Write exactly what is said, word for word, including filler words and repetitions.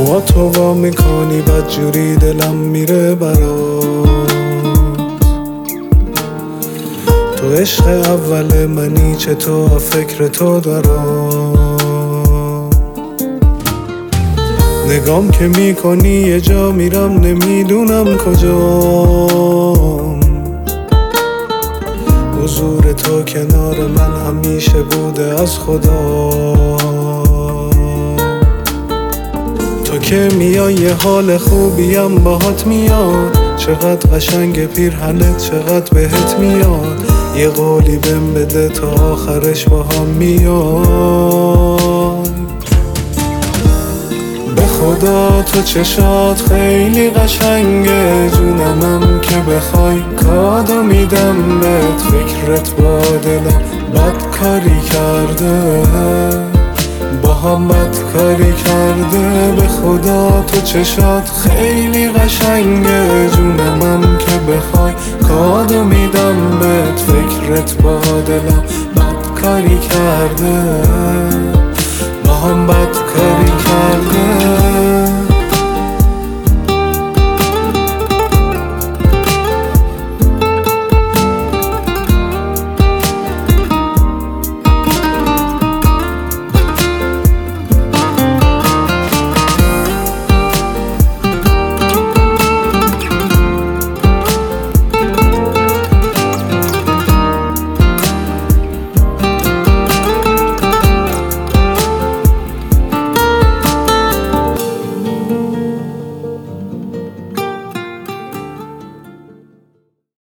موها تو وا میکنی بد جوری دلم میره برات. تو عشق اول منی چه تو فکر تو دارم. نگام که میکنی یه جا میرم نمیدونم کجام. حضور تو کنار من همیشه بوده از خدا. تو که میای یه حال خوبیم باهات میاد. چقدر قشنگ پیرهنت چقدر بهت میاد. یه قولی بهم بده تا آخرش با هم میاد. به خدا تو چشات خیلی قشنگه جونمم که بخوای کادو میدم بهت. فکرت با دلم بد کاری کرده با هم بد کاری کرده. به خدا تو چشات خیلی قشنگه جونمم که بخوای کادو میدم بهت. فکرت با دلم بد کاری کرده.